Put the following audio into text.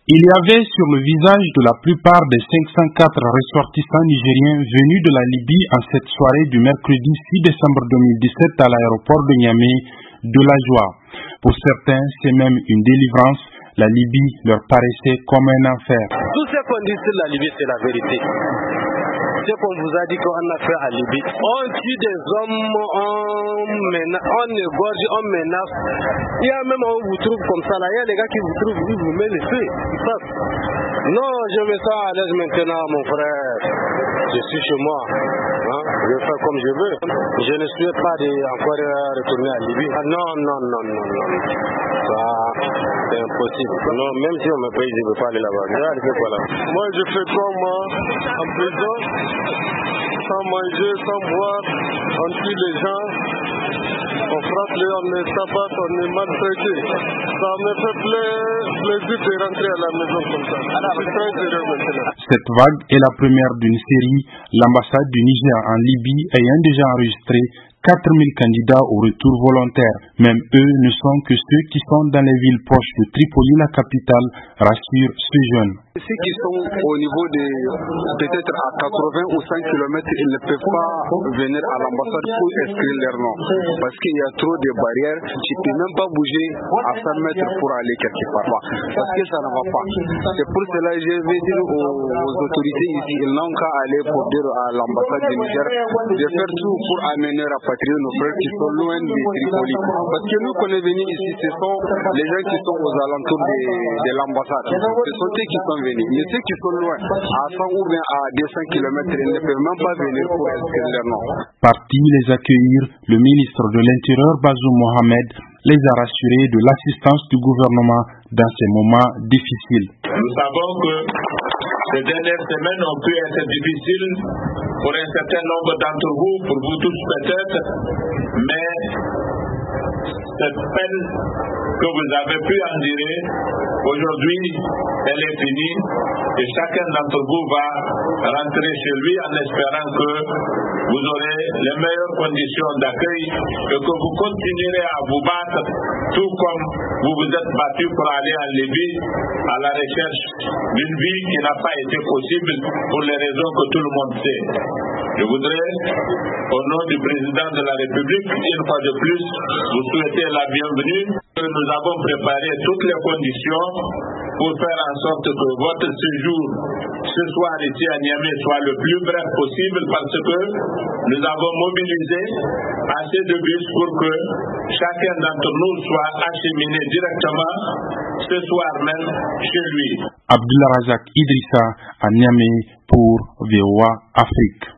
Il y avait sur le visage de la plupart des 504 ressortissants nigériens venus de la Libye en cette soirée du mercredi 6 décembre 2017 à l'aéroport de Niamey de la joie. Pour certains, c'est même une délivrance. La Libye leur paraissait comme un enfer. Tout ce qu'on dit sur la Libye, c'est la vérité. Ce qu'on vous a dit qu'on a fait à Libye. On tue des hommes, on égorge, on menace. Il y a même on vous trouve comme ça là. Il y a des gars qui vous trouvent, ils vous mettent les feux. Non, je me sens à l'aise maintenant, mon frère. Je suis chez moi. Je vais faire comme je veux. Je ne souhaite pas encore retourner à Libye. Non. Ça, c'est impossible. Non, même si on me paye, je ne veux pas aller là-bas. Moi, je fais comme en prison, sans manger, sans boire, on tue les gens, on frappe les, on les tabasse, on est maltraité. Ça me fait plaisir de rentrer à la maison comme ça. Je suis très heureux maintenant. Cette vague est la première d'une série, l'ambassade du Niger en Libye ayant déjà enregistré 4000 candidats au retour volontaire. Même eux ne sont que ceux qui sont dans les villes proches de Tripoli, la capitale, rassure ce jeune. Ceux qui sont au niveau de peut-être à 80 ou 100 km, ils ne peuvent pas venir à l'ambassade pour inscrire leur nom. Parce qu'il y a trop de barrières, tu ne peux même pas bouger à 100 mètres pour aller quelque part. Parce que ça ne va pas. C'est pour cela que je vais dire aux autorités ici, ils n'ont qu'à aller pour dire à l'ambassade du Niger de faire tout pour amener à rapatrier nos frères qui sont loin de Tripoli. Parce que nous, qu'on est venus ici, ce sont les gens qui sont aux alentours de l'ambassade. Ce sont ceux qui sont venus. Mais ceux qui sont loin, à 100 ou bien à 200 km, ils ne peuvent même pas venir pour inscrire leur nom. Parti les accueillir, le ministre de l'Intérieur, Bazoum Mohamed, les a rassurés de l'assistance du gouvernement dans ces moments difficiles. Nous savons que ces dernières semaines ont pu être difficiles pour un certain nombre d'entre vous, pour vous tous peut-être, mais cette peine que vous avez pu endurer, aujourd'hui, elle est finie et chacun d'entre vous va rentrer chez lui en espérant que vous aurez les meilleures conditions d'accueil et que vous continuerez à vous battre tout comme vous vous êtes battu pour aller en Libye à la recherche d'une vie qui n'a pas été possible pour les raisons que tout le monde sait. Je voudrais, au nom du président de la République, une fois de plus, vous souhaiter la bienvenue. Nous avons préparé toutes les conditions pour faire en sorte que votre séjour ce soir ici à Niamey soit le plus bref possible parce que nous avons mobilisé assez de bus pour que chacun d'entre nous soit acheminé directement ce soir même chez lui. Abdullah Razak Idrissa à Niamey pour VOA Afrique.